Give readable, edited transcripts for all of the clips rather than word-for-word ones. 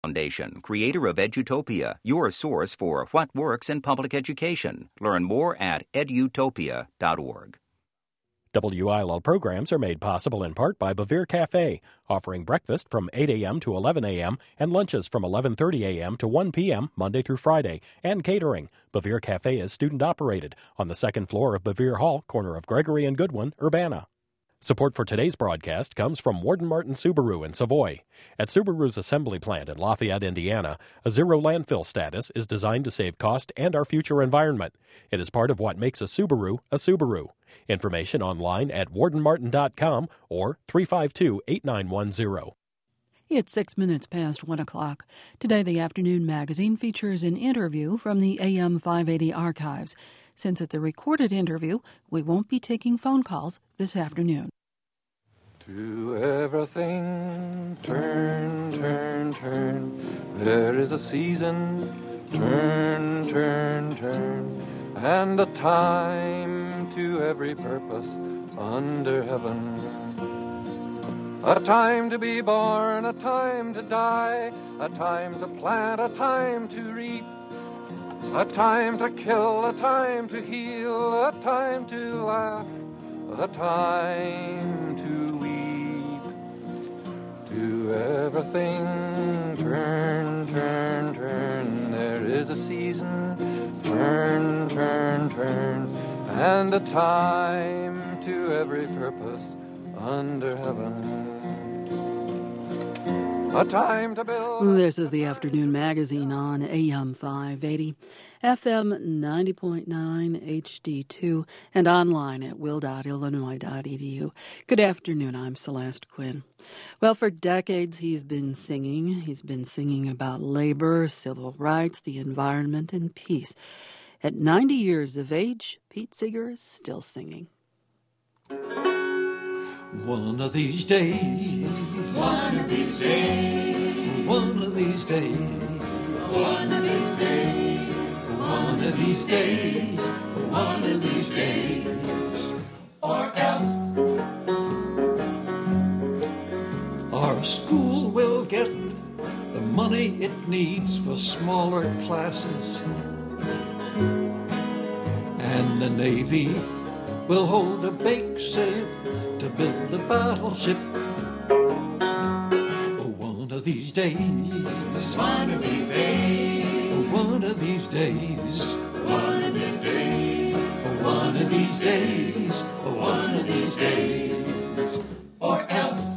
Foundation, creator of Edutopia, your source for what works in public education. Learn more at edutopia.org. WILL programs are made possible in part by Bevere Cafe, offering breakfast from 8 a.m. to 11 a.m. and lunches from 11:30 a.m. to 1 p.m. Monday through Friday, and catering. Bevere Cafe is student-operated on the second floor of Bevere Hall, corner of Gregory and Goodwin, Urbana. Support for today's broadcast comes from Warden Martin Subaru in Savoy. At Subaru's assembly plant in Lafayette, Indiana, a zero landfill status is designed to save cost and our future environment. It is part of what makes a Subaru a Subaru. Information online at wardenmartin.com or 352-8910. It's 6 minutes past 1 o'clock. Today, the Afternoon Magazine features an interview from the AM 580 archives. Since it's a recorded interview, we won't be taking phone calls this afternoon. To everything, turn, turn, turn. There is a season, turn, turn, turn. And a time to every purpose under heaven. A time to be born, a time to die, a time to plant, a time to reap. A time to kill, a time to heal, a time to laugh, a time to weep. To everything, turn, turn, turn. There is a season, turn, turn, turn. And a time to every purpose under heaven. A time to build. This is the Afternoon Magazine on AM 580, FM 90.9 HD2, and online at will.illinois.edu. Good afternoon, I'm Celeste Quinn. Well, for decades he's been singing. He's been singing about labor, civil rights, the environment, and peace. At 90 years of age, Pete Seeger is still singing. One of these days, one of these days, one of these days, one of these days, one of these days, one of these days, or else our school will get the money it needs for smaller classes, and the Navy will hold a bake sale to build a battleship. One of these days, one of these days, one of these days, one of these days, one of these days, one of these days, or else.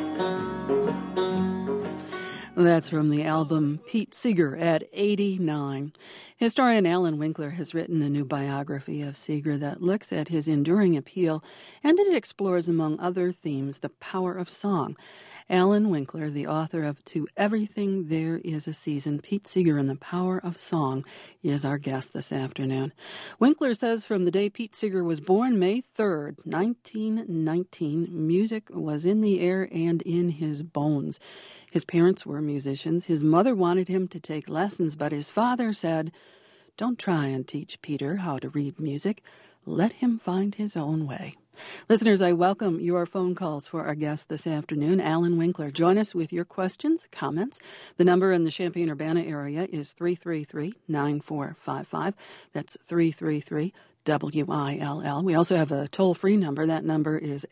That's from the album Pete Seeger at 89. Historian Alan Winkler has written a new biography of Seeger that looks at his enduring appeal, and it explores, among other themes, the power of song. Alan Winkler, the author of To Everything There Is a Season, Pete Seeger and the Power of Song, is our guest this afternoon. Winkler says from the day Pete Seeger was born, May 3rd, 1919, music was in the air and in his bones. His parents were musicians. His mother wanted him to take lessons, but his father said, "Don't try and teach Peter how to read music. Let him find his own way." Listeners, I welcome your phone calls for our guest this afternoon, Alan Winkler. Join us with your questions, comments. The number in the Champaign-Urbana area is 333-9455. That's 333-WILL. We also have a toll-free number. That number is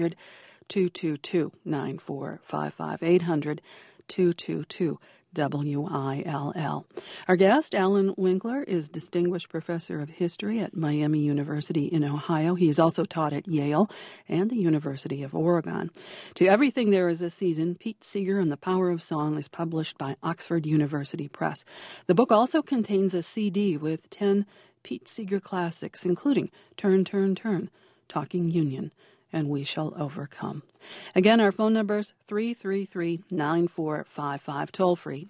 800-222-9455. 800-222-WILL. Our guest, Alan Winkler, is Distinguished Professor of History at Miami University in Ohio. He has also taught at Yale and the University of Oregon. To Everything There Is a Season, Pete Seeger and the Power of Song is published by Oxford University Press. The book also contains a CD with 10 Pete Seeger classics, including Turn, Turn, Turn, Talking Union, and We Shall Overcome. Again, our phone number is 333-9455, toll-free,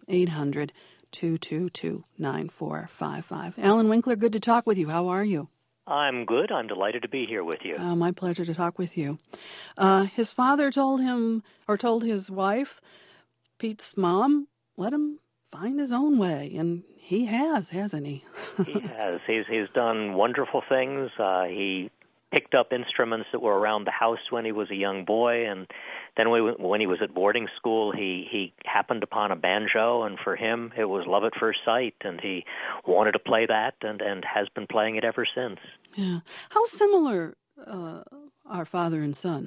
800-222-9455. Alan Winkler, good to talk with you. How are you? I'm good. I'm delighted to be here with you. My pleasure to talk with you. His father told his wife, Pete's mom, let him find his own way, and he has, hasn't he? He has. He's done wonderful things. He picked up instruments that were around the house when he was a young boy, and then when he was at boarding school, he happened upon a banjo, and for him it was love at first sight, and he wanted to play that, and has been playing it ever since. Yeah. How similar are father and son?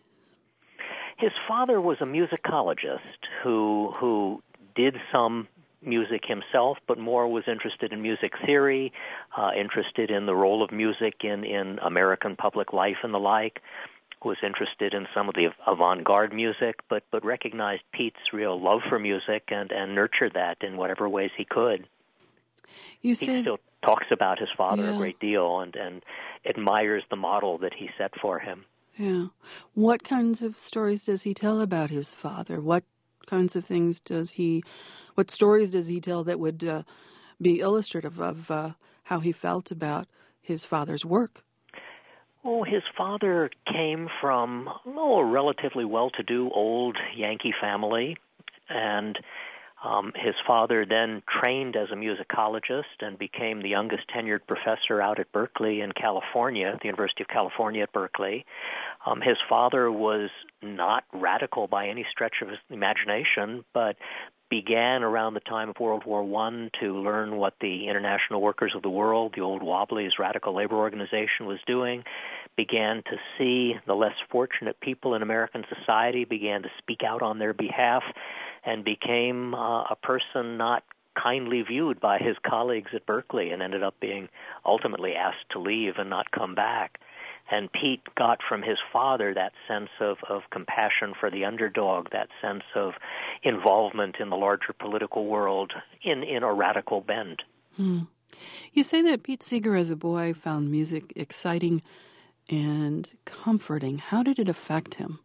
His father was a musicologist who did some music himself, but more was interested in music theory, interested in the role of music in American public life and the like, was interested in some of the avant-garde music, but recognized Pete's real love for music and nurtured that in whatever ways he could. He still talks about his father a great deal and admires the model that he set for him. Yeah. What kinds of stories does he tell about his father? What kinds of things what stories does he tell that would be illustrative of how he felt about his father's work? Oh, his father came from a relatively well-to-do old Yankee family, and his father then trained as a musicologist and became the youngest tenured professor out at Berkeley in California, at the University of California at Berkeley. His father was not radical by any stretch of his imagination, but began around the time of World War I to learn what the International Workers of the World, the old Wobblies Radical Labor Organization, was doing, began to see the less fortunate people in American society, began to speak out on their behalf, and became a person not kindly viewed by his colleagues at Berkeley and ended up being ultimately asked to leave and not come back. And Pete got from his father that sense of compassion for the underdog, that sense of involvement in the larger political world in a radical bend. You say that Pete Seeger as a boy found music exciting and comforting. How did it affect him?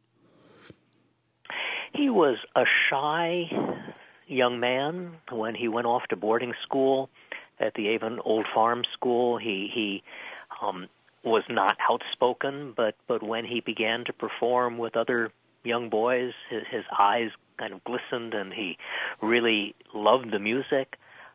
He was a shy young man when he went off to boarding school at the Avon Old Farm School. He was not outspoken, but when he began to perform with other young boys, his eyes kind of glistened, and he really loved the music.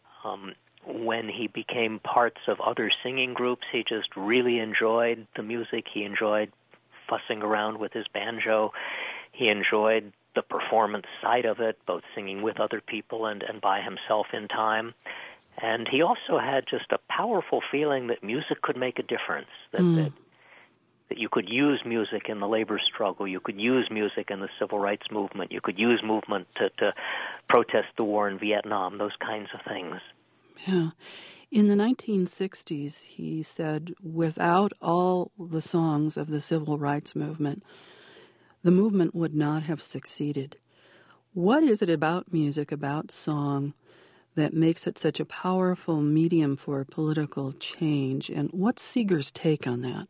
When he became parts of other singing groups, he just really enjoyed the music. He enjoyed fussing around with his banjo. He enjoyed the performance side of it, both singing with other people and by himself in time. And he also had just a powerful feeling that music could make a difference, that you could use music in the labor struggle, you could use music in the civil rights movement, you could use movement to protest the war in Vietnam, those kinds of things. Yeah. In the 1960s, he said, without all the songs of the civil rights movement, the movement would not have succeeded. What is it about music, about song, that makes it such a powerful medium for political change? And what's Seeger's take on that?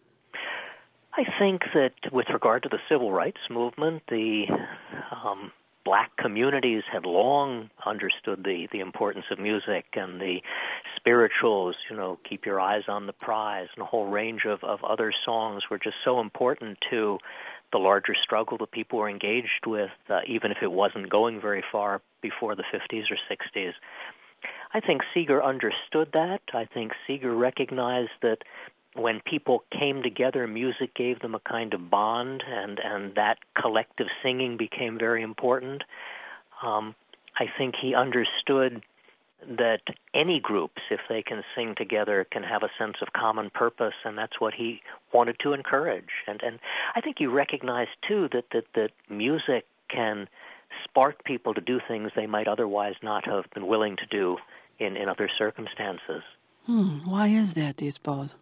I think that with regard to the civil rights movement, the black communities had long understood the importance of music and the spirituals, Keep Your Eyes on the Prize, and a whole range of other songs were just so important to the larger struggle that people were engaged with, even if it wasn't going very far before the 50s or 60s. I think Seeger understood that. I think Seeger recognized that when people came together, music gave them a kind of bond, and that collective singing became very important. I think he understood that any groups, if they can sing together, can have a sense of common purpose, and that's what he wanted to encourage. And I think he recognized, too, that music can spark people to do things they might otherwise not have been willing to do in other circumstances. Why is that, do you suppose?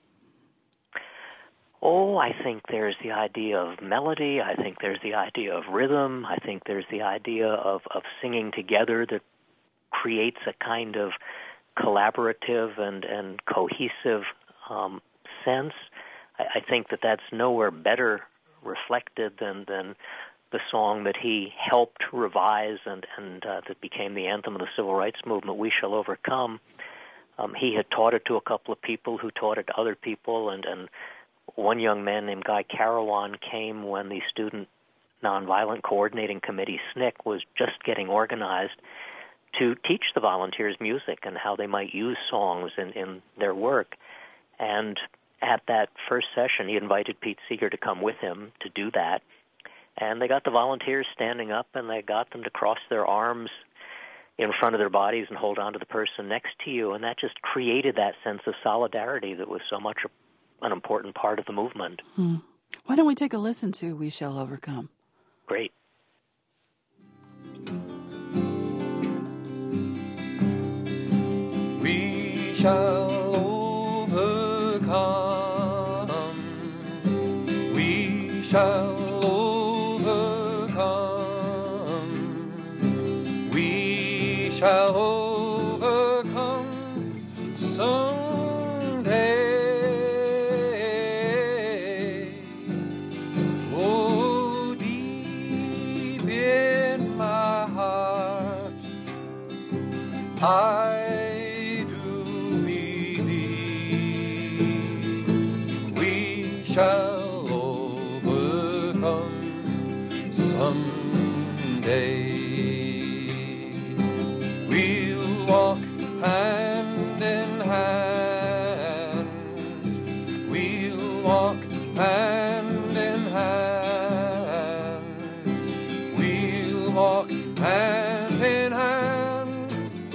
Oh, I think there's the idea of melody. I think there's the idea of rhythm. I think there's the idea of singing together that creates a kind of collaborative and cohesive sense. I think that's nowhere better reflected than the song that he helped revise and that became the anthem of the civil rights movement, We Shall Overcome. He had taught it to a couple of people who taught it to other people, and one young man named Guy Carawan came when the Student Nonviolent Coordinating Committee, SNCC, was just getting organized to teach the volunteers music and how they might use songs in their work. And at that first session, he invited Pete Seeger to come with him to do that. And they got the volunteers standing up, and they got them to cross their arms in front of their bodies and hold on to the person next to you. And that just created that sense of solidarity that was so much an important part of the movement. Why don't we take a listen to We Shall Overcome? Great. We shall overcome. We shall overcome. We shall overcome someday. Oh, deep in my heart, I do believe we shall overcome someday. We'll walk hand in hand. We'll walk hand in hand. We'll walk hand in hand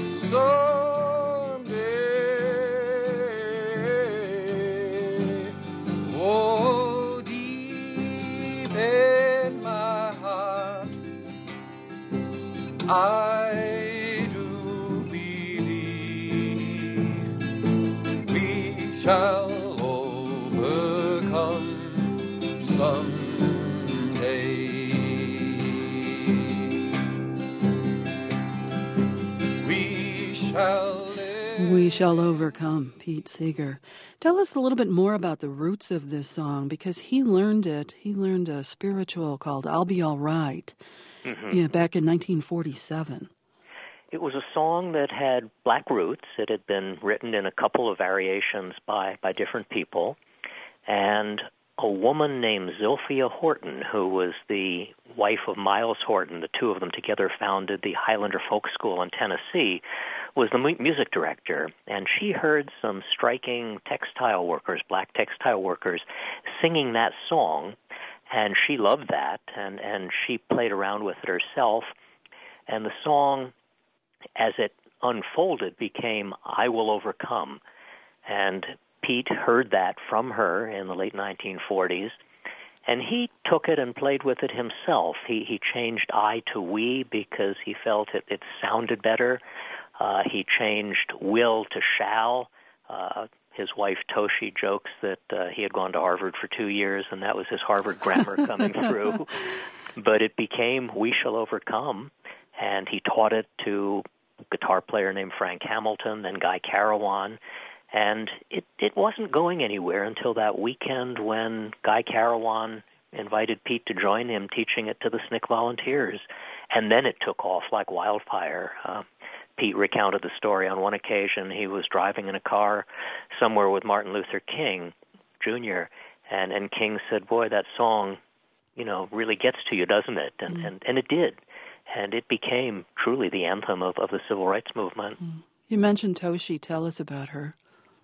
someday. Oh, deep in my heart, I do believe we shall overcome someday. We shall live. We Shall Overcome, Pete Seeger. Tell us a little bit more about the roots of this song, because he learned it. He learned a spiritual called I'll Be All Right back in 1947. It was a song that had black roots. It had been written in a couple of variations by different people. And a woman named Zilphia Horton, who was the wife of Miles Horton, the two of them together founded the Highlander Folk School in Tennessee, was the music director. And she heard some striking textile workers, black textile workers, singing that song. And she loved that, and she played around with it herself. And the song, as it unfolded, became I Will Overcome. And Pete heard that from her in the late 1940s, and he took it and played with it himself. He changed I to we because he felt it sounded better. He changed will to shall. His wife Toshi jokes that he had gone to Harvard for 2 years, and that was his Harvard grammar coming through. But it became We Shall Overcome, and he taught it to a guitar player named Frank Hamilton, then Guy Carawan. And it wasn't going anywhere until that weekend when Guy Carawan invited Pete to join him teaching it to the SNCC volunteers. And then it took off like wildfire. Pete recounted the story on one occasion. He was driving in a car somewhere with Martin Luther King Jr., and King said, boy, that song, really gets to you, doesn't it? And it did. And it became truly the anthem of the civil rights movement. You mentioned Toshi. Tell us about her.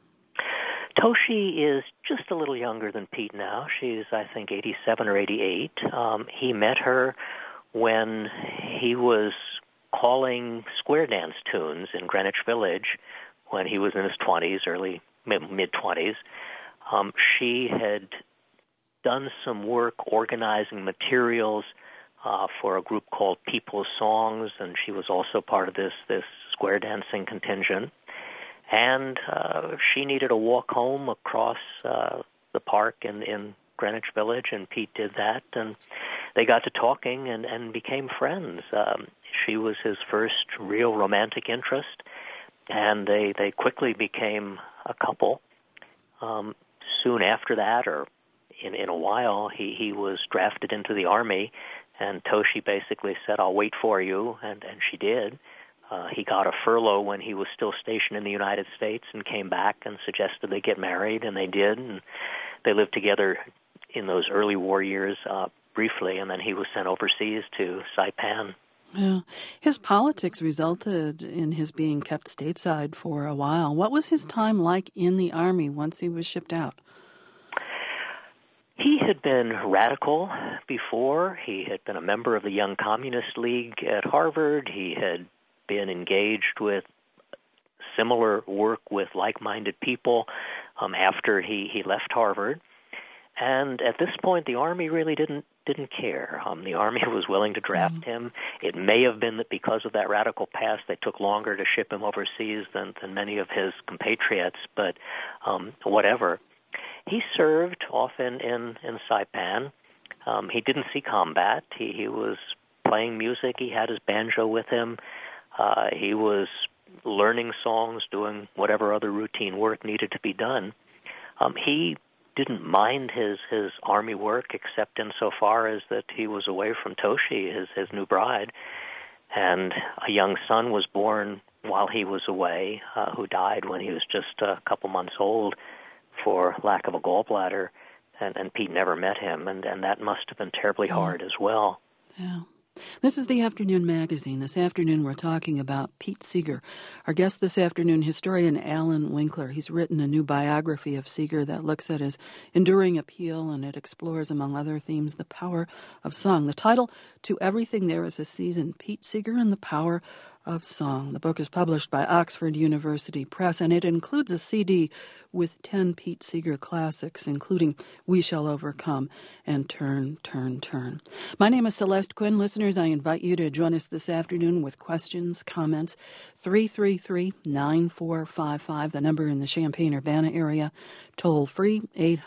Toshi is just a little younger than Pete now. She's, I think, 87 or 88. He met her when he was calling square dance tunes in Greenwich Village when he was in his 20s, early mid-20s. She had done some work organizing materials for a group called People's Songs, and she was also part of this square dancing contingent. And she needed a walk home across the park in Greenwich Village, and Pete did that. And they got to talking and became friends. She was his first real romantic interest, and they quickly became a couple. Soon after that, or in a while, he was drafted into the Army, and Toshi basically said, I'll wait for you, and she did. He got a furlough when he was still stationed in the United States and came back and suggested they get married, and they did. And they lived together in those early war years briefly, and then he was sent overseas to Saipan. Yeah. His politics resulted in his being kept stateside for a while. What was his time like in the Army once he was shipped out? had been radical before. He had been a member of the Young Communist League at Harvard. He had been engaged with similar work with like-minded people after he left Harvard. And at this point, the Army really didn't care. The Army was willing to draft him. It may have been that because of that radical past, they took longer to ship him overseas than many of his compatriots, but whatever. He served often in Saipan. He didn't see combat. He was playing music. He had his banjo with him. He was learning songs, doing whatever other routine work needed to be done. He didn't mind his Army work, except insofar as that he was away from Toshi, his new bride, and a young son was born while he was away, who died when he was just a couple months old for lack of a gallbladder, and Pete never met him, and that must have been terribly hard as well. Yeah. This is the Afternoon Magazine. This afternoon we're talking about Pete Seeger. Our guest this afternoon, historian Alan Winkler. He's written a new biography of Seeger that looks at his enduring appeal, and it explores, among other themes, the power of song. The title, To Everything There Is a Season, Pete Seeger and the Power of Song. The book is published by Oxford University Press, and it includes a CD with 10 Pete Seeger classics, including We Shall Overcome and Turn, Turn, Turn. My name is Celeste Quinn. Listeners, I invite you to join us this afternoon with questions, comments. 333-9455, the number in the Champaign-Urbana area. Toll free,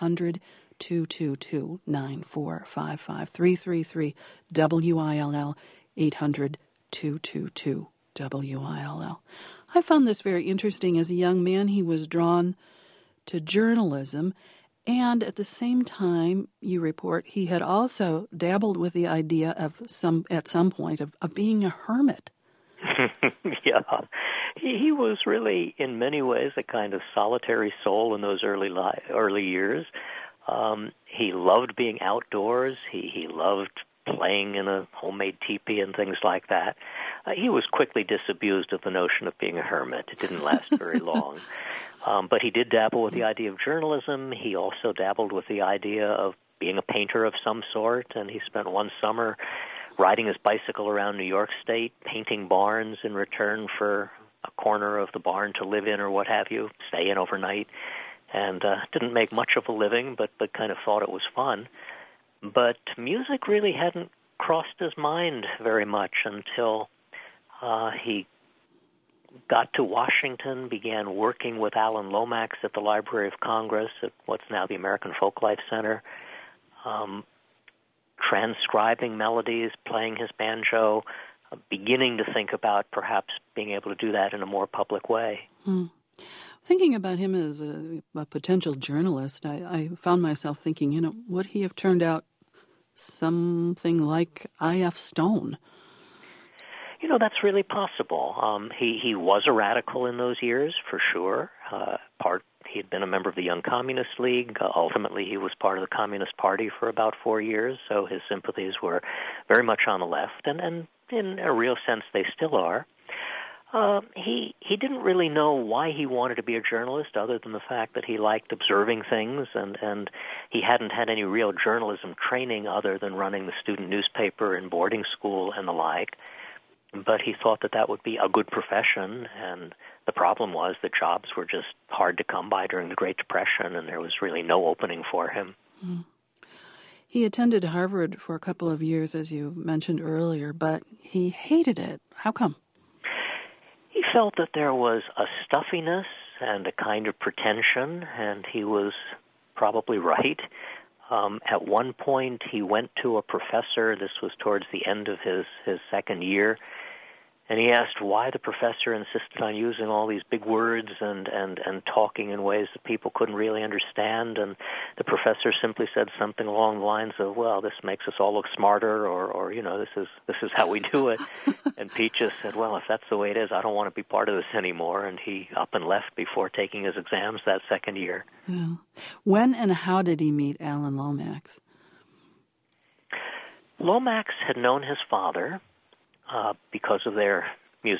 800-222-9455. 333-WILL, 800-222. WILL. I found this very interesting. As a young man, he was drawn to journalism, and at the same time, you report, he had also dabbled with the idea of at some point of being a hermit. Yeah. He was really, in many ways, a kind of solitary soul in those early years. He loved being outdoors. He loved playing in a homemade teepee and things like that. He was quickly disabused of the notion of being a hermit. It didn't last very long. But he did dabble with the idea of journalism. He also dabbled with the idea of being a painter of some sort, and he spent one summer riding his bicycle around New York State, painting barns in return for a corner of the barn to live in or what have you, stay in overnight, and didn't make much of a living, but kind of thought it was fun. But music really hadn't crossed his mind very much until he got to Washington, began working with Alan Lomax at the Library of Congress at what's now the American Folklife Center, transcribing melodies, playing his banjo, beginning to think about perhaps being able to do that in a more public way. Thinking about him as a potential journalist, I found myself thinking, would he have turned out something like I.F. Stone? That's really possible. He was a radical in those years, for sure. He had been a member of the Young Communist League. Ultimately, he was part of the Communist Party for about 4 years, so his sympathies were very much on the left, and in a real sense, they still are. He didn't really know why he wanted to be a journalist, other than the fact that he liked observing things, and he hadn't had any real journalism training other than running the student newspaper and boarding school and the like. But he thought that would be a good profession, and the problem was that jobs were just hard to come by during the Great Depression, and there was really no opening for him. He attended Harvard for a couple of years, as you mentioned earlier, but he hated it. How come? He felt that there was a stuffiness and a kind of pretension, and he was probably right. At one point, he went to a professor. This was towards the end of his second year, and he asked why the professor insisted on using all these big words and talking in ways that people couldn't really understand. And the professor simply said something along the lines of, "Well, this makes us all look smarter," or this is how we do it. And Pete just said, "Well, if that's the way it is, I don't want to be part of this anymore." And he up and left before taking his exams that second year. Yeah. When and how did he meet Alan Lomax? Lomax had known his father because of their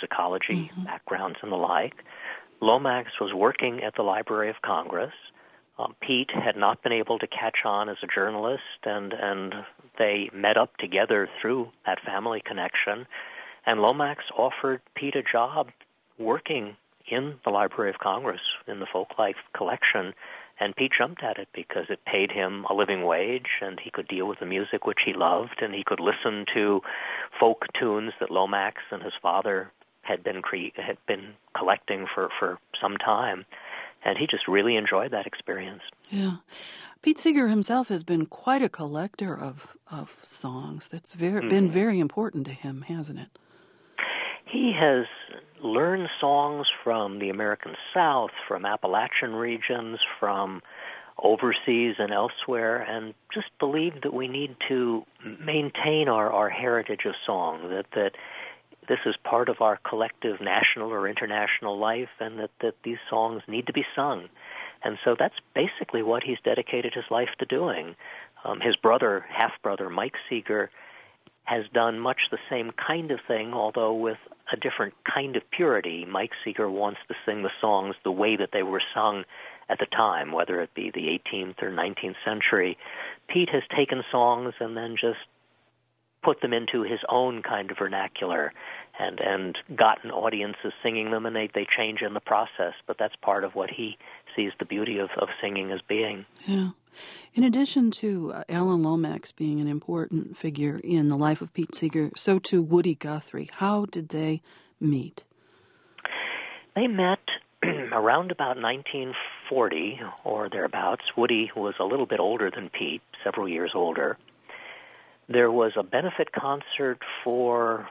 musicology backgrounds and the like. Lomax was working at the Library of Congress. Pete had not been able to catch on as a journalist, and they met up together through that family connection. And Lomax offered Pete a job working in the Library of Congress in the Folklife collection, and Pete jumped at it because it paid him a living wage, and he could deal with the music which he loved, and he could listen to folk tunes that Lomax and his father had been collecting for some time. And he just really enjoyed that experience. Yeah. Pete Seeger himself has been quite a collector of songs. That's been very important to him, hasn't it? He has learned songs from the American South, from Appalachian regions, from overseas and elsewhere, and just believed that we need to maintain our heritage of song, that this is part of our collective national or international life, and that these songs need to be sung. And so that's basically what he's dedicated his life to doing. His brother, half-brother, Mike Seeger, has done much the same kind of thing, although with a different kind of purity. Mike Seeger wants to sing the songs the way that they were sung at the time, whether it be the 18th or 19th century. Pete has taken songs and then just put them into his own kind of vernacular and gotten audiences singing them, and they change in the process. But that's part of what he sees the beauty of singing as being. Yeah. In addition to Alan Lomax being an important figure in the life of Pete Seeger, so too Woody Guthrie. How did they meet? They met around about 1940 or thereabouts. Woody was a little bit older than Pete, several years older. There was a benefit concert for,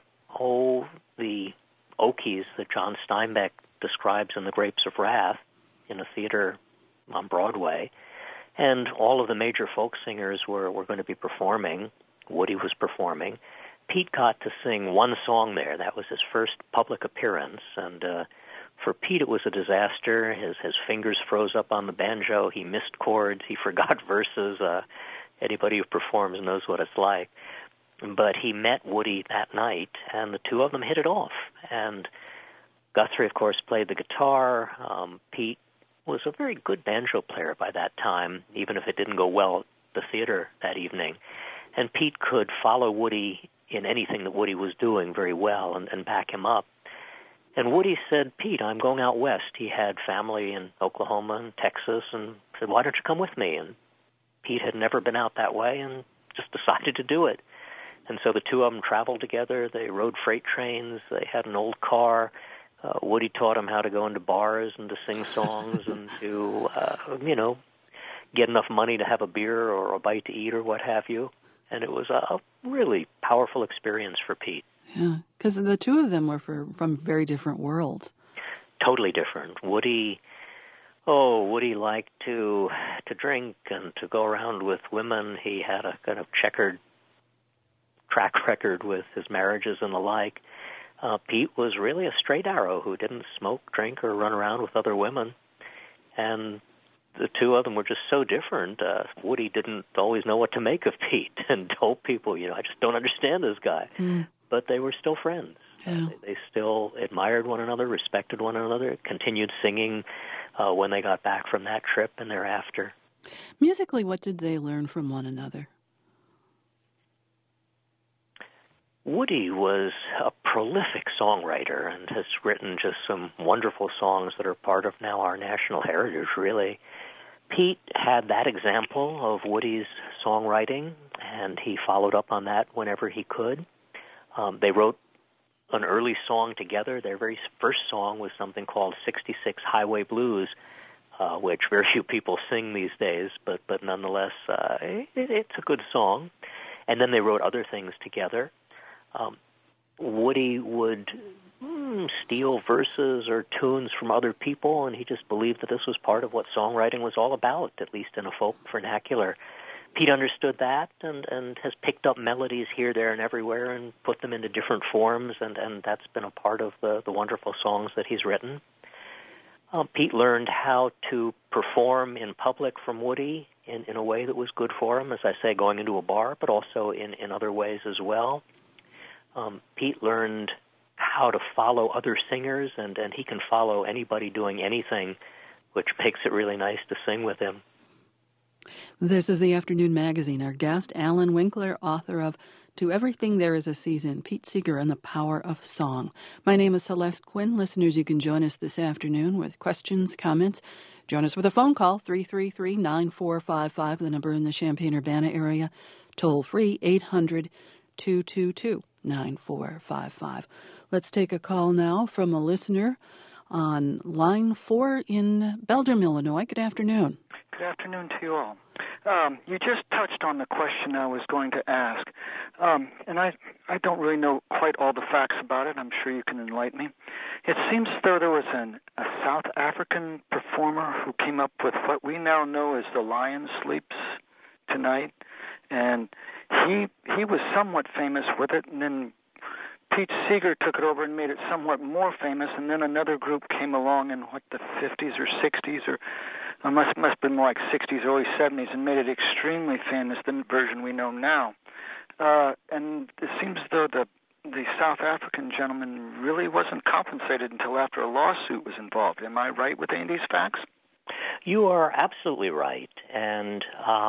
the Okies that John Steinbeck describes in The Grapes of Wrath in a theater on Broadway. And all of the major folk singers were going to be performing. Woody was performing. Pete got to sing one song there. That was his first public appearance. And for Pete, it was a disaster. His fingers froze up on the banjo. He missed chords. He forgot verses. Anybody who performs knows what it's like. But he met Woody that night, and the two of them hit it off. And Guthrie, of course, played the guitar. Pete was a very good banjo player by that time, even if it didn't go well at the theater that evening. And Pete could follow Woody in anything that Woody was doing very well and back him up. And Woody said, "Pete, I'm going out west." He had family in Oklahoma and Texas, and said, "Why don't you come with me?" And Pete had never been out that way and just decided to do it. And so the two of them traveled together. They rode freight trains. They had an old car. Woody taught him how to go into bars and to sing songs and to, get enough money to have a beer or a bite to eat or what have you. And it was a really powerful experience for Pete. Yeah, because the two of them were from very different worlds. Totally different. Woody liked to drink and to go around with women. He had a kind of checkered track record with his marriages and the like. Pete was really a straight arrow who didn't smoke, drink, or run around with other women. And the two of them were just so different. Woody didn't always know what to make of Pete and told people, I just don't understand this guy. But they were still friends. Yeah. They still admired one another, respected one another, continued singing when they got back from that trip and thereafter. Musically, what did they learn from one another? Woody was a prolific songwriter and has written just some wonderful songs that are part of now our national heritage, really. Pete had that example of Woody's songwriting, and he followed up on that whenever he could. They wrote an early song together. Their very first song was something called 66 Highway Blues, which very few people sing these days, but nonetheless, it's a good song. And then they wrote other things together. Woody would steal verses or tunes from other people, and he just believed that this was part of what songwriting was all about, at least in a folk vernacular. Pete understood that and has picked up melodies here, there, and everywhere and put them into different forms, and that's been a part of the wonderful songs that he's written. Pete learned how to perform in public from Woody in a way that was good for him, as I say, going into a bar, but also in other ways as well. Pete learned how to follow other singers, and he can follow anybody doing anything, which makes it really nice to sing with him. This is the Afternoon Magazine. Our guest, Alan Winkler, author of To Everything There Is a Season, Pete Seeger and the Power of Song. My name is Celeste Quinn. Listeners, you can join us this afternoon with questions, comments. Join us with a phone call, 333-9455, the number in the Champaign-Urbana area. Toll free, 800-222-9455. Let's take a call now from a listener on line 4 in Belgium, Illinois. Good afternoon. Good afternoon to you all. You just touched on the question I was going to ask, and I don't really know quite all the facts about it. I'm sure you can enlighten me. It seems as though there was a South African performer who came up with what we now know as The Lion Sleeps Tonight, and he was somewhat famous with it, and then Pete Seeger took it over and made it somewhat more famous, and then another group came along in, the 50s or 60s, or must have been more like 60s, early 70s, and made it extremely famous, the version we know now. And it seems as though the South African gentleman really wasn't compensated until after a lawsuit was involved. Am I right with any of these facts? You are absolutely right, and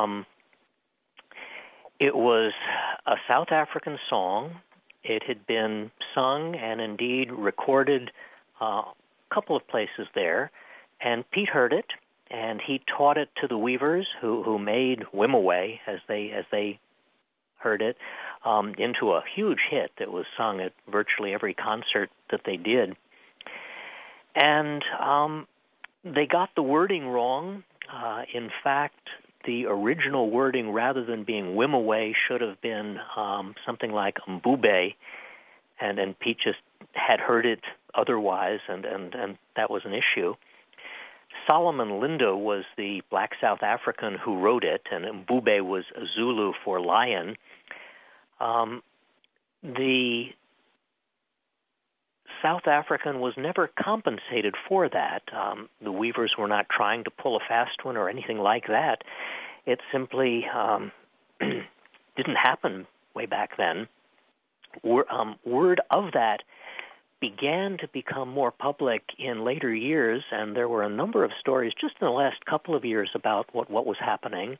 it was a South African song. It had been sung and indeed recorded a couple of places there, and Pete heard it, and he taught it to the Weavers, who made Wimoweh, as they heard it, into a huge hit that was sung at virtually every concert that they did. And they got the wording wrong. In fact, the original wording, rather than being Wimoweh, should have been something like Mbube, and Pete just had heard it otherwise, and that was an issue. Solomon Lindo was the black South African who wrote it, and Mbube was Zulu for lion. The South African was never compensated for that. The Weavers were not trying to pull a fast one or anything like that. It simply didn't happen way back then. Word of that began to become more public in later years, and there were a number of stories just in the last couple of years about what was happening.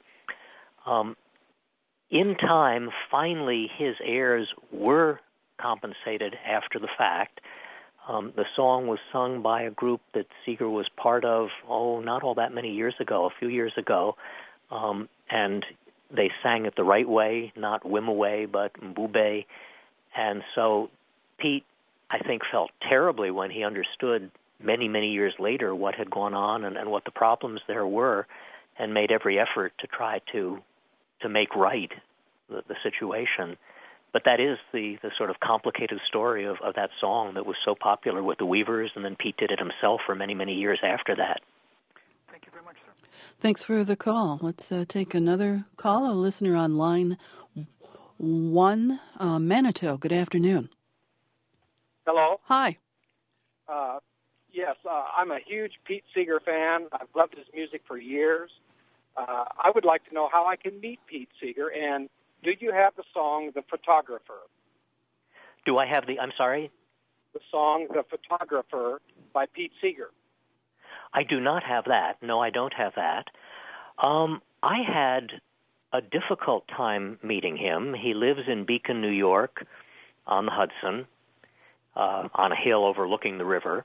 In time, finally, his heirs were compensated after the fact. The song was sung by a group that Seeger was part of, not all that many years ago, a few years ago, and they sang it the right way, not Wimoweh, but Mbube. And so Pete, I think, felt terribly when he understood many, many years later what had gone on and what the problems there were, and made every effort to try to make right the situation. But that is the sort of complicated story of that song that was so popular with the Weavers, and then Pete did it himself for many, many years after that. Thank you very much, sir. Thanks for the call. Let's take another call. A listener on line 1, Manitou. Good afternoon. Hello. Hi. Yes, I'm a huge Pete Seeger fan. I've loved his music for years. I would like to know how I can meet Pete Seeger, and do you have the song The Photographer? Do I have I'm sorry? The song The Photographer by Pete Seeger. I do not have that. No, I don't have that. I had a difficult time meeting him. He lives in Beacon, New York, on the Hudson, on a hill overlooking the river.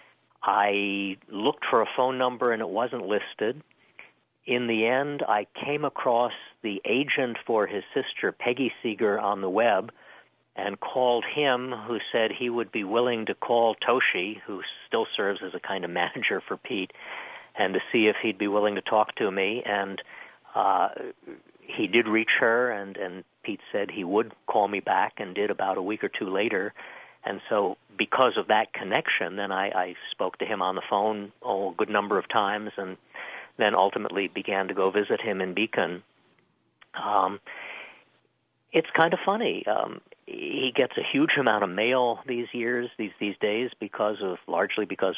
I looked for a phone number, and it wasn't listed. In the end, I came across the agent for his sister, Peggy Seeger, on the web and called him, who said he would be willing to call Toshi, who still serves as a kind of manager for Pete, and to see if he'd be willing to talk to me. And he did reach her, and Pete said he would call me back, and did about a week or two later. And so because of that connection, then I spoke to him on the phone a good number of times, and then ultimately began to go visit him in Beacon. It's kind of funny. he gets a huge amount of mail these days largely because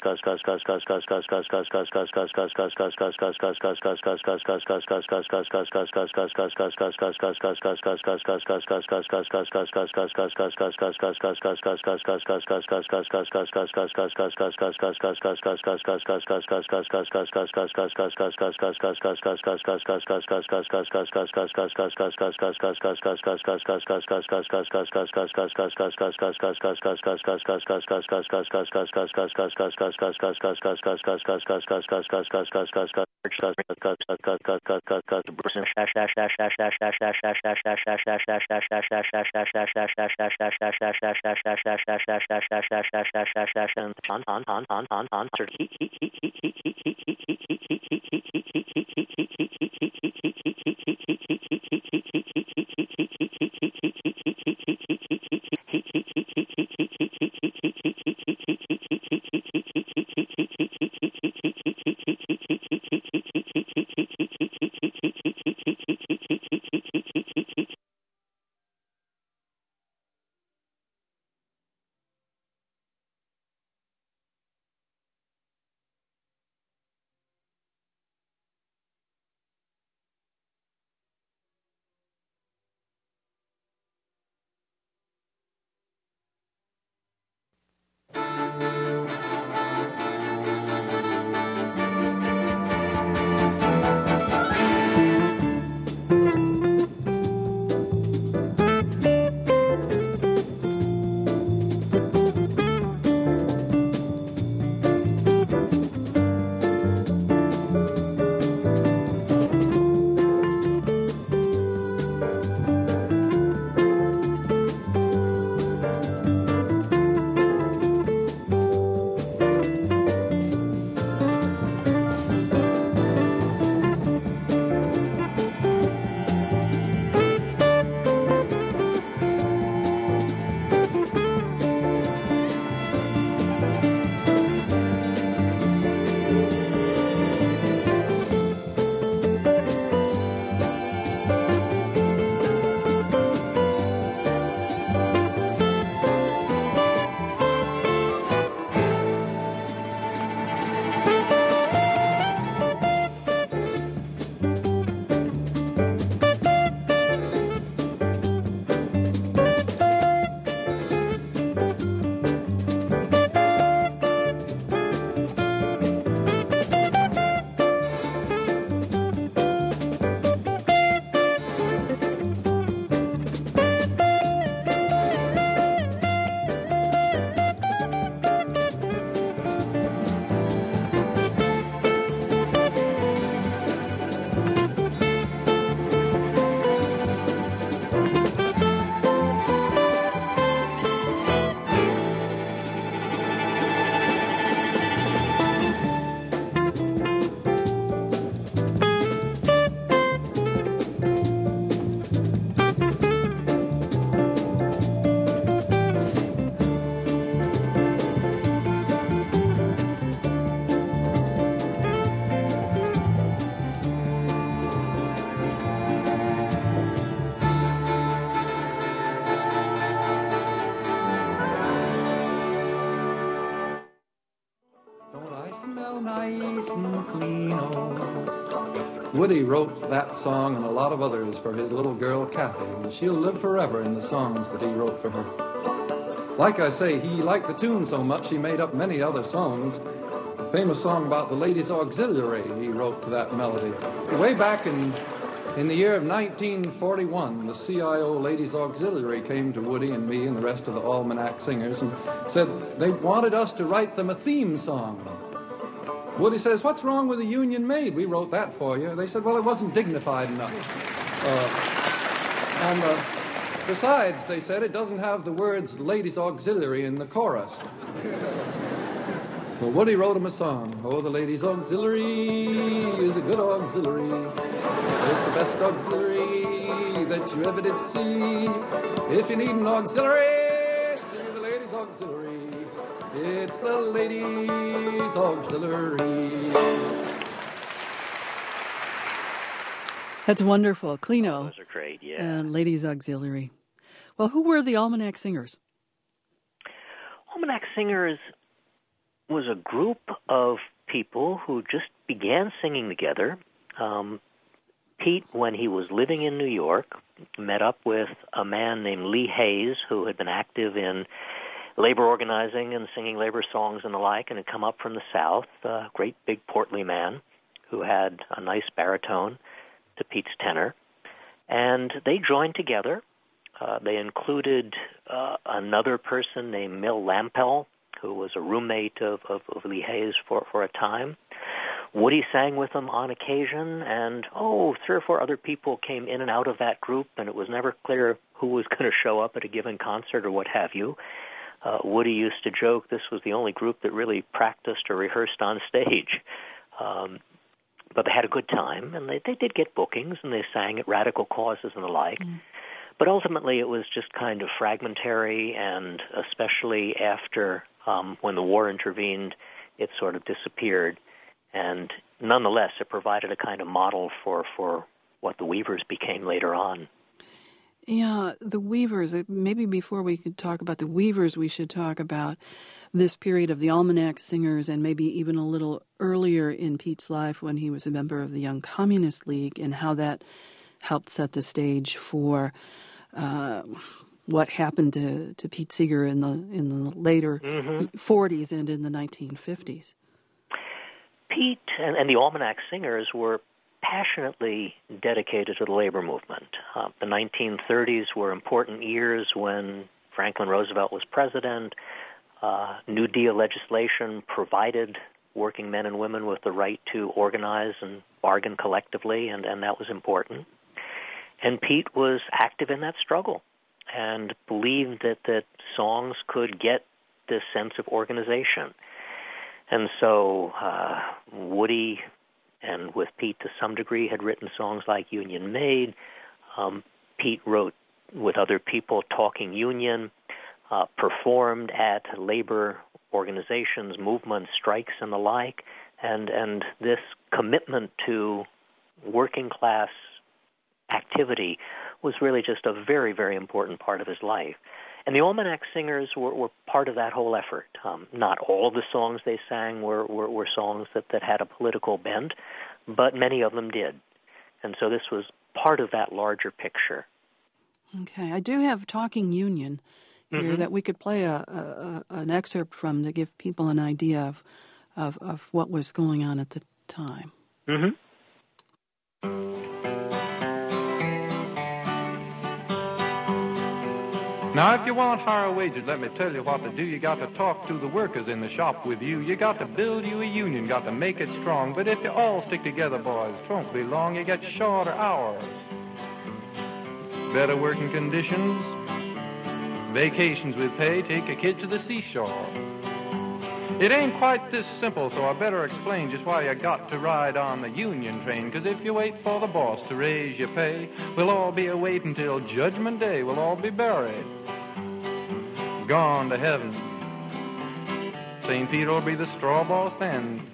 Woody wrote that song and a lot of others for his little girl, Kathy, and she'll live forever in the songs that he wrote for her. Like I say, he liked the tune so much he made up many other songs. A famous song about the Ladies Auxiliary he wrote to that melody. Way back in the year of 1941, the CIO Ladies Auxiliary came to Woody and me and the rest of the Almanac Singers and said they wanted us to write them a theme song. Woody says, "What's wrong with the Union Maid? We wrote that for you." They said, "Well, it wasn't dignified enough." Besides, they said, it doesn't have the words Ladies Auxiliary in the chorus. Well, Woody wrote him a song. Oh, the Ladies Auxiliary is a good auxiliary. It's the best auxiliary that you ever did see. If you need an auxiliary, see the Ladies Auxiliary. It's the Ladies Auxiliary. That's wonderful. Clino. Those are great, yeah. And Ladies Auxiliary. Well, who were the Almanac Singers? Almanac Singers was a group of people who just began singing together. Pete, when he was living in New York, met up with a man named Lee Hayes, who had been active in labor organizing and singing labor songs and the like, and had come up from the South, a great big portly man who had a nice baritone to Pete's tenor. And they joined together. They included another person named Mill Lampel, who was a roommate of Lee Hayes for a time. Woody sang with them on occasion, and 3 or 4 other people came in and out of that group, and it was never clear who was going to show up at a given concert or what have you. Woody used to joke this was the only group that really practiced or rehearsed on stage. But they had a good time, and they did get bookings, and they sang at radical causes and the like. Mm. But ultimately it was just kind of fragmentary, and especially after when the war intervened, it sort of disappeared. And nonetheless, it provided a kind of model for what the Weavers became later on. Yeah, the Weavers. Maybe before we could talk about the Weavers, we should talk about this period of the Almanac Singers, and maybe even a little earlier in Pete's life when he was a member of the Young Communist League, and how that helped set the stage for what happened to Pete Seeger in the later 40s and in the 1950s. Pete and the Almanac Singers were passionately dedicated to the labor movement. The 1930s were important years when Franklin Roosevelt was president. New Deal legislation provided working men and women with the right to organize and bargain collectively, and that was important. And Pete was active in that struggle and believed that songs could get this sense of organization. And so Woody, and with Pete to some degree, had written songs like Union Maid. Pete wrote with other people Talking Union, performed at labor organizations, movements, strikes, and the like. And this commitment to working class activity was really just a very, very important part of his life. And the Almanac Singers were part of that whole effort. Not all of the songs they sang were songs that had a political bent, but many of them did. And so this was part of that larger picture. Okay. I do have Talking Union here that we could play an excerpt from to give people an idea of what was going on at the time. Mm-hmm. Now, if you want higher wages, let me tell you what to do. You got to talk to the workers in the shop with you. You got to build you a union, got to make it strong. But if you all stick together, boys, it won't be long. You get shorter hours, better working conditions, vacations with pay, take a kid to the seashore. It ain't quite this simple, so I better explain just why you got to ride on the union train. 'Cause if you wait for the boss to raise your pay, we'll all be a-waitin' till Judgment Day. We'll all be buried, gone to heaven. St. Peter will be the straw boss then.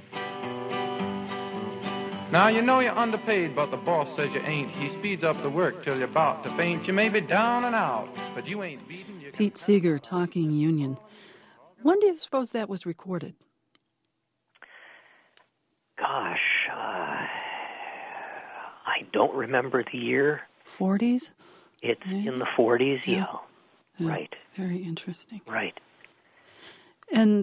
Now, you know you're underpaid, but the boss says you ain't. He speeds up the work till you're about to faint. You may be down and out, but you ain't beaten. Pete Seeger, Talking Union. When do you suppose that was recorded? Gosh, I don't remember the year. 40s? It's in the 40s, yeah. Right. Very interesting. Right. And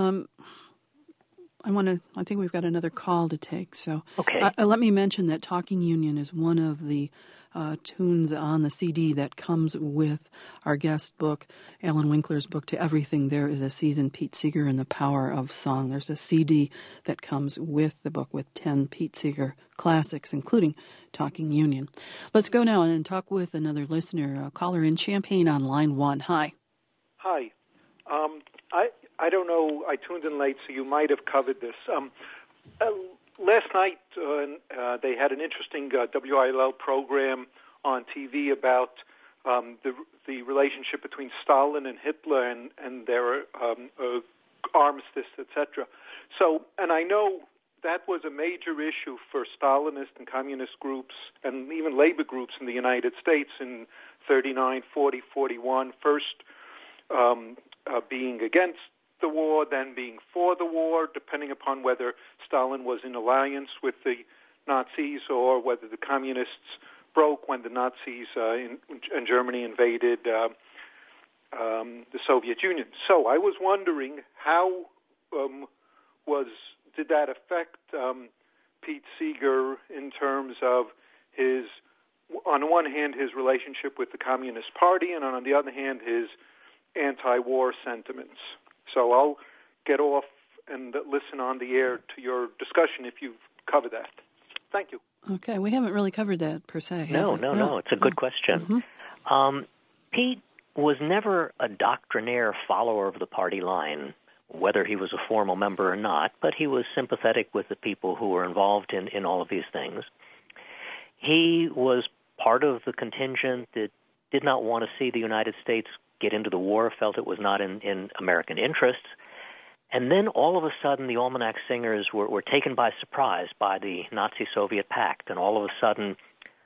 I think we've got another call to take. So okay. Let me mention that Talking Union is one of the tunes on the CD that comes with our guest book, Alan Winkler's book, To Everything There Is a Season, Pete Seeger and the Power of Song. There's a CD that comes with the book with 10 Pete Seeger classics, including Talking Union. Let's go now and talk with another listener, a caller in Champaign on line 1. Hi. Hi. I don't know, I tuned in late, so you might have covered this. Last night, they had an interesting WILL program on TV about the relationship between Stalin and Hitler and their armistice, etc. So, and I know that was a major issue for Stalinist and communist groups and even labor groups in the United States in 39, 40, 41, first being against the war, then being for the war, depending upon whether Stalin was in alliance with the Nazis or whether the communists broke when the Nazis and Germany invaded the Soviet Union. So I was wondering how did that affect Pete Seeger in terms of his, on the one hand, his relationship with the Communist Party, and on the other hand, his anti-war sentiments. So I'll get off and listen on the air to your discussion if you've covered that. Thank you. Okay, we haven't really covered that per se. No. It's a good question. Mm-hmm. Pete was never a doctrinaire follower of the party line, whether he was a formal member or not, but he was sympathetic with the people who were involved in all of these things. He was part of the contingent that did not want to see the United States get into the war, felt it was not in American interests. And then all of a sudden the Almanac Singers were taken by surprise by the Nazi-Soviet pact, and all of a sudden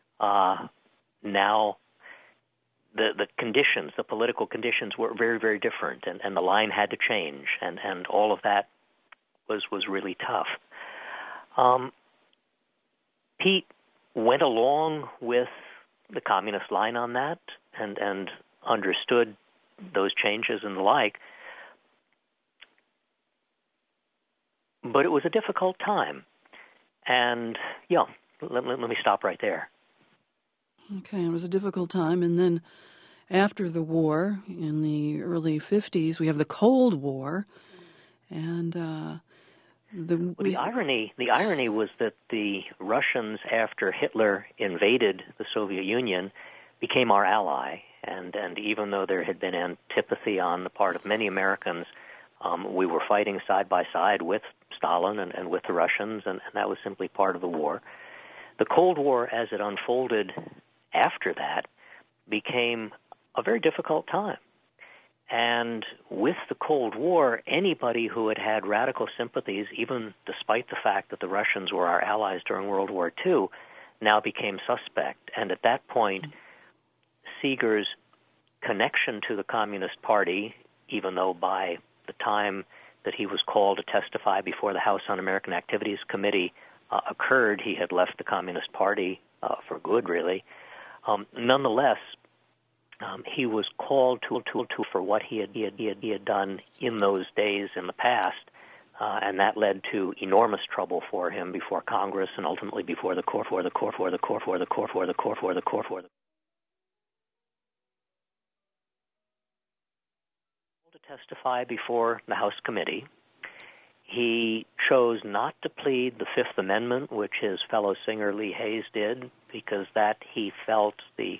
now the conditions, the political conditions were very, very different, and the line had to change, and all of that was really tough. Pete went along with the communist line on that and understood those changes and the like. But it was a difficult time. And, let me stop right there. Okay, it was a difficult time. And then after the war, in the early 50s, we have the Cold War. And the irony was that the Russians, after Hitler invaded the Soviet Union, became our ally. And even though there had been antipathy on the part of many Americans, we were fighting side by side with Stalin and with the Russians, and that was simply part of the war. The Cold War, as it unfolded after that, became a very difficult time. And with the Cold War, anybody who had had radical sympathies, even despite the fact that the Russians were our allies during World War II, now became suspect. And at that point, Seeger's connection to the Communist Party, even though by the time that he was called to testify before the House Un-American Activities Committee occurred, he had left the Communist Party for good, really. Nonetheless, he was called to for what he had done in those days in the past, and that led to enormous trouble for him before Congress and ultimately before the court. To testify before the House Committee, he chose not to plead the Fifth Amendment, which his fellow singer Lee Hayes did, because that he felt the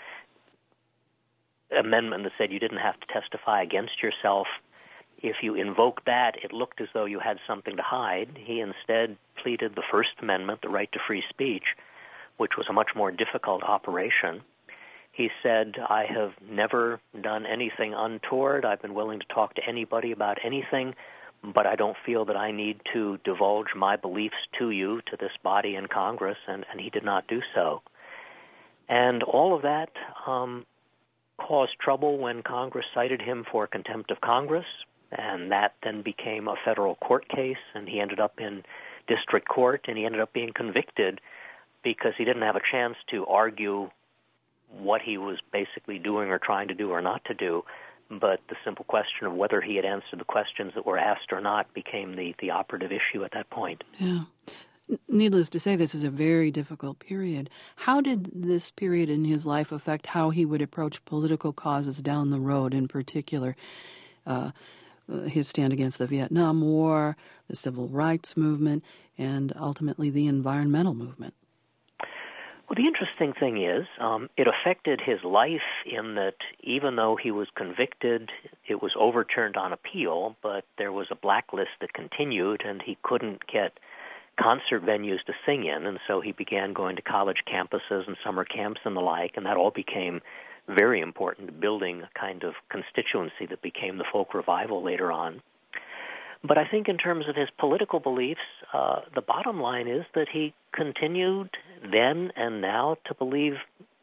amendment that said you didn't have to testify against yourself. If you invoked that, it looked as though you had something to hide. He instead pleaded the First Amendment, the right to free speech, which was a much more difficult operation. He said, I have never done anything untoward. I've been willing to talk to anybody about anything, but I don't feel that I need to divulge my beliefs to you, to this body in Congress, and he did not do so. And all of that caused trouble when Congress cited him for contempt of Congress, and that then became a federal court case, and he ended up in district court, and he ended up being convicted because he didn't have a chance to argue what he was basically doing or trying to do or not to do, but the simple question of whether he had answered the questions that were asked or not became the operative issue at that point. Yeah. Needless to say, this is a very difficult period. How did this period in his life affect how he would approach political causes down the road, in particular his stand against the Vietnam War, the Civil Rights Movement, and ultimately the environmental movement? Well, the interesting thing is it affected his life in that even though he was convicted, it was overturned on appeal, but there was a blacklist that continued, and he couldn't get concert venues to sing in, and so he began going to college campuses and summer camps and the like, and that all became very important to building a kind of constituency that became the folk revival later on. But I think in terms of his political beliefs, the bottom line is that he continued then and now to believe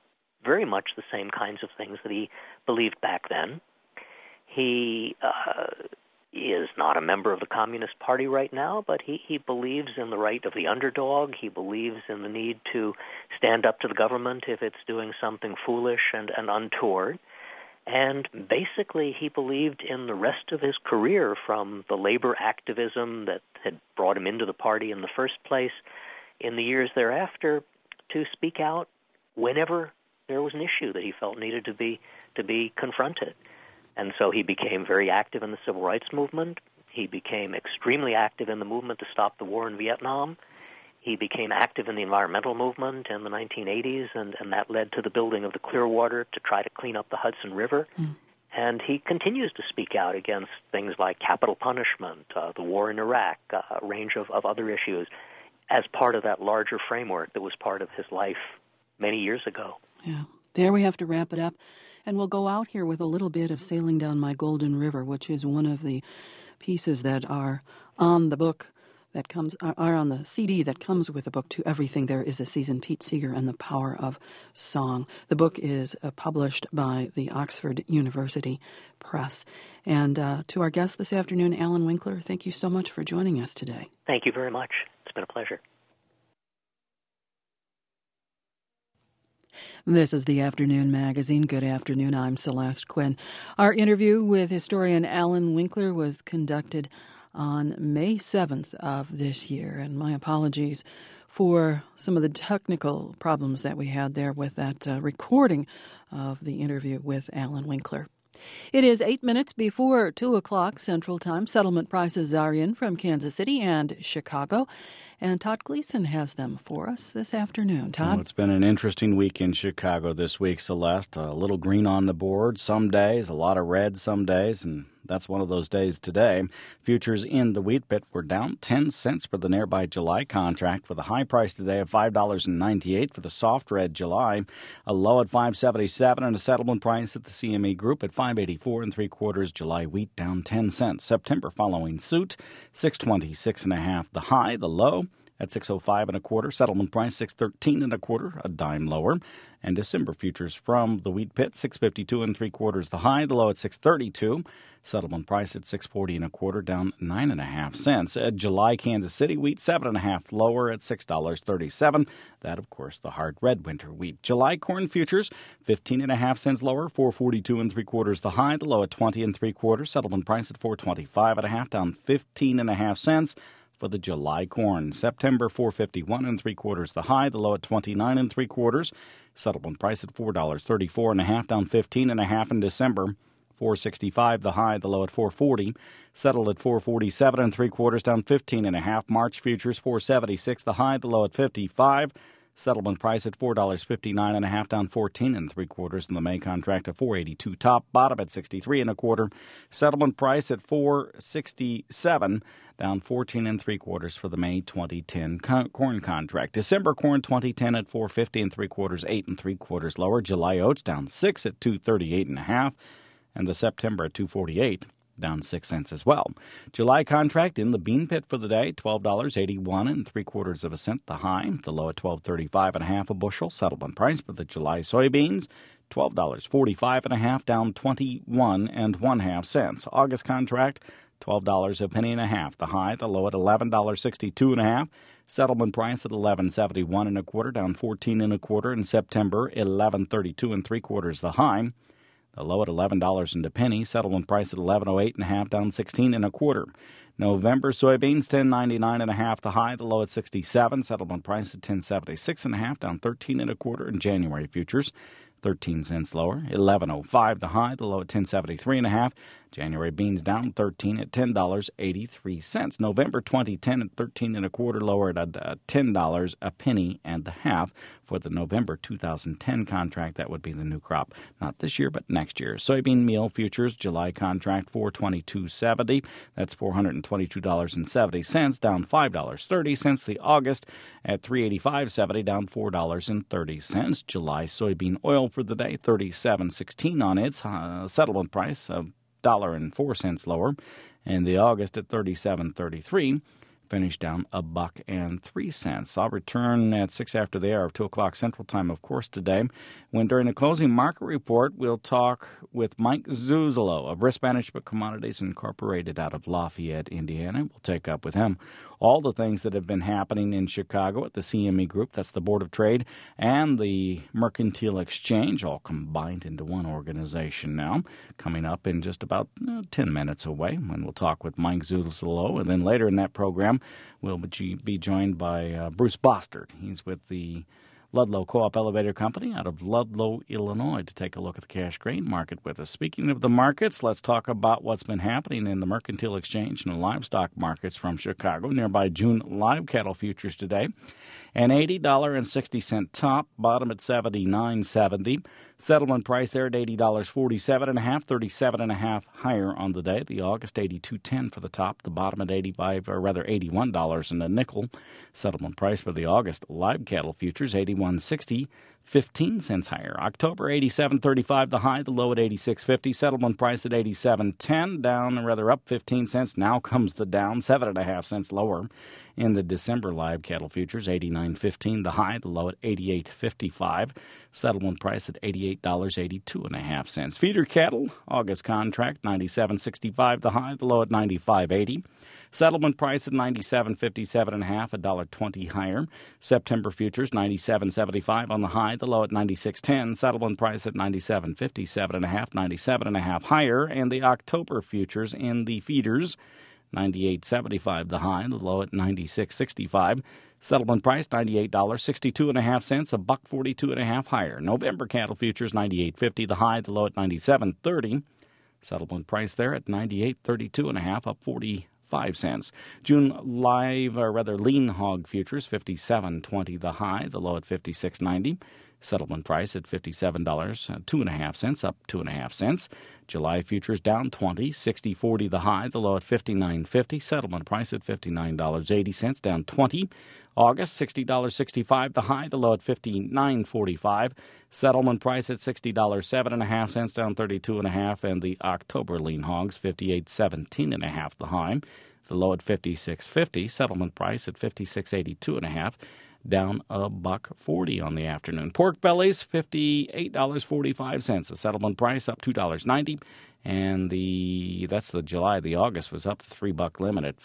very much the same kinds of things that he believed back then. He is not a member of the Communist Party right now, but he believes in the right of the underdog. He believes in the need to stand up to the government if it's doing something foolish and untoward. And basically, he believed in the rest of his career, from the labor activism that had brought him into the party in the first place, in the years thereafter, to speak out whenever there was an issue that he felt needed to be confronted. And so he became very active in the civil rights movement. He became extremely active in the movement to stop the war in Vietnam. He became active in the environmental movement in the 1980s, and that led to the building of the Clearwater to try to clean up the Hudson River. And he continues to speak out against things like capital punishment, the war in Iraq, a range of other issues, as part of that larger framework that was part of his life many years ago. Yeah. There we have to wrap it up. And we'll go out here with a little bit of Sailing Down My Golden River, which is one of the pieces that are on the book that are on the CD that comes with the book, To Everything There Is a Season, Pete Seeger and the Power of Song. The book is published by the Oxford University Press. And to our guest this afternoon, Alan Winkler, thank you so much for joining us today. Thank you very much. It's been a pleasure. This is the Afternoon Magazine. Good afternoon. I'm Celeste Quinn. Our interview with historian Alan Winkler was conducted on May 7th of this year, and my apologies for some of the technical problems that we had there with that recording of the interview with Alan Winkler. It is 8 minutes before 2 o'clock Central Time. Settlement prices are in from Kansas City and Chicago, and Todd Gleason has them for us this afternoon. Todd? Well, it's been an interesting week in Chicago this week, Celeste. A little green on the board some days, a lot of red some days, and that's one of those days today. Futures in the wheat pit were down 10 cents for the nearby July contract, with a high price today of $5.98 for the soft red July, a low at $5.77, and a settlement price at the CME Group at $5.84 3/4. July wheat down 10 cents. September following suit, $6.26 1/2 the high, the low at $6.05 1/4. Settlement price $6.13 1/4, a dime lower. And December futures from the wheat pit, $6.52 3/4 the high, the low at $6.32. Settlement price at $6.40 1/4, down 9.5 cents. July Kansas City wheat, 7.5 lower at $6.37. That, of course, the hard red winter wheat. July corn futures, 15.5 cents lower, $4.42 3/4 the high, the low at 20 3/4. Settlement price at $4.25 1/2, down 15.5 cents. For the July corn. September, $4.51 3/4 the high, the low at 29 3/4. Settlement price at $4.34 1/2, down 15 1/2 in December. $4.65 the high, the low at $4.40. Settled at $4.47 3/4, down 15 1/2. March futures, $4.76 the high, the low at $55. Settlement price at $4.59 1/2, down 14 3/4. And the May contract at $4.82 top, bottom at 63 1/4. Settlement price at $4.67, down 14 3/4 for the May 2010 corn contract. December corn 2010 at $4.50 3/4, 8 3/4 lower. July oats down 6 at $2.38 1/2, and the September at $2.48. Down 6 cents as well. July contract in the bean pit for the day, $12.81 3/4 cent the high, the low at $12.35 1/2 a bushel. Settlement price for the July soybeans, $12.45 1/2, down 21 1/2 cents. August contract, $12 a penny and a half the high, the low at $11.62 1/2. Settlement price at $11.71 1/4, down 14 1/4. In September, $11.32 3/4 the high. The low at $11 and a penny. Settlement price at $11.08 1/2, down 16 1/4. November soybeans $10.99 1/2 the high, the low at 67. Settlement price at $10.76 1/2, down 13 1/4. In January futures, 13 cents lower, $11.05 the high, the low at $10.73 1/2. January beans down 13 at $10.83. November 2010 at 13 1/4, lower at $10 a penny and the half for the November 2010 contract. That would be the new crop, not this year but next year. Soybean meal futures July contract $422.70. That's $422.70, down $5.30. The August at $385.70, down $4.30. July soybean oil for the day $37.16 on its settlement price of $1.04 lower, and the August at $37.33. finished down $1.03. I'll return at 6 after the hour of 2 o'clock Central Time, of course, today, when during the closing market report, we'll talk with Mike Zuzolo of Risk Management Commodities Incorporated out of Lafayette, Indiana. We'll take up with him all the things that have been happening in Chicago at the CME Group, that's the Board of Trade, and the Mercantile Exchange, all combined into one organization now, coming up in just about 10 minutes away, when we'll talk with Mike Zuzolo. And then later in that program, we'll be joined by Bruce Bostard. He's with the Ludlow Co-op Elevator Company out of Ludlow, Illinois, to take a look at the cash grain market with us. Speaking of the markets, let's talk about what's been happening in the Mercantile Exchange and the livestock markets from Chicago. Nearby June live cattle futures today, an $80.60 top, bottom at $79.70. Settlement price there at $80.47.5, $37.5 higher on the day. The August $82.10 for the top, the bottom at $81 and a nickel. Settlement price for the August live cattle futures $81.60, 15 cents higher. October $87.35 the high, the low at $86.50. Settlement price at $87.10, down up 15 cents. Now comes the down, 7.5 cents lower. In the December live cattle futures, $89.15 the high, the low at $88.55. Settlement price at $88.82.5. Feeder cattle, August contract, $97.65 the high, the low at $95.80. Settlement price at $97.57.5, $1.20 higher. September futures, $97.75 on the high, the low at $96.10. Settlement price at $97.57.5, $97.5 higher. And the October futures in the feeders, $98.75 the high, the low at $96.65. Settlement price $98.62.5, $1.42.5 higher. November cattle futures $98.50 the high, the low at $97.30. Settlement price there at $98.32.5, up 45 cents. June lean hog futures $57.20 the high, the low at $56.90. Settlement price at $57, 2.5 cents, up 2.5 cents. July futures down 20, $60.40 the high, the low at $59.50. Settlement price at $59.80, down 20. August $60.65 the high, the low at $59.45. Settlement price at $60.07.5, down 32.5. And the October lean hogs $58.17.5 the high, the low at $56.50. Settlement price at $56.82.5. Down $1.40 on the afternoon. Pork bellies, $58.45. The settlement price up $2.90. And that's the July. The August was up the $3 limit at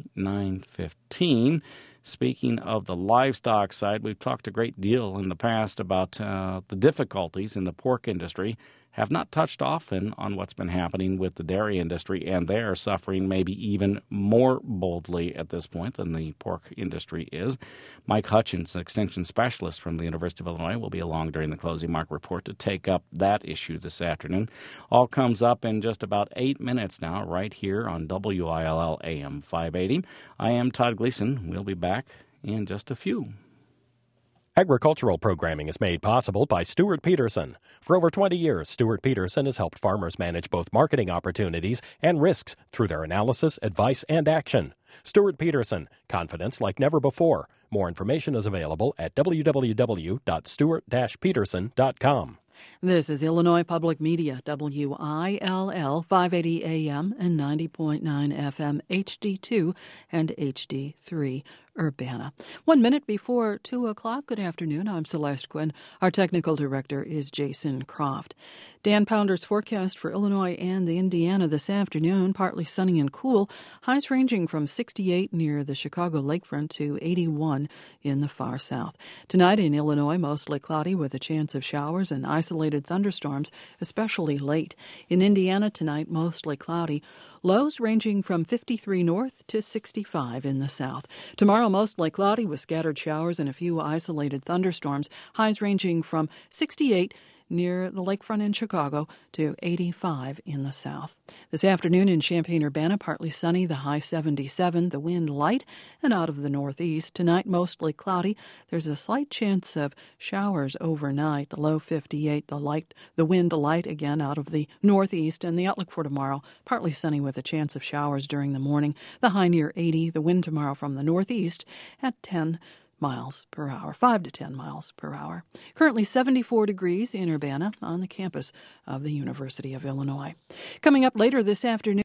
$59.15. Speaking of the livestock side, we've talked a great deal in the past about the difficulties in the pork industry. Have not touched often on what's been happening with the dairy industry, and they are suffering maybe even more boldly at this point than the pork industry is. Mike Hutchins, an extension specialist from the University of Illinois, will be along during the closing market report to take up that issue this afternoon. All comes up in just about 8 minutes now, right here on WILL AM 580. I am Todd Gleason. We'll be back in just a few. Agricultural programming is made possible by Stuart Peterson. For over 20 years, Stuart Peterson has helped farmers manage both marketing opportunities and risks through their analysis, advice, and action. Stuart Peterson, confidence like never before. More information is available at www.stuart-peterson.com. This is Illinois Public Media, WILL 580 AM and 90.9 FM, HD2 and HD3, Urbana. 1 minute before 2 o'clock. Good afternoon. I'm Celeste Quinn. Our technical director is Jason Croft. Dan Pounder's forecast for Illinois and Indiana this afternoon, partly sunny and cool. Highs ranging from 68 near the Chicago lakefront to 81 in the far south. Tonight in Illinois, mostly cloudy with a chance of showers and isolated thunderstorms, especially late. In Indiana tonight, mostly cloudy. Lows ranging from 53 north to 65 in the south. Tomorrow, mostly cloudy with scattered showers and a few isolated thunderstorms. Highs ranging from 68 near the lakefront in Chicago to 85 in the south. This afternoon in Champaign-Urbana, partly sunny, the high 77, the wind light and out of the northeast. Tonight, mostly cloudy. There's a slight chance of showers overnight, the low 58, the wind light again out of the northeast. And the outlook for tomorrow, partly sunny with a chance of showers during the morning, the high near 80, the wind tomorrow from the northeast at 10 miles per hour, 5 to 10 miles per hour. Currently 74 degrees in Urbana on the campus of the University of Illinois. Coming up later this afternoon,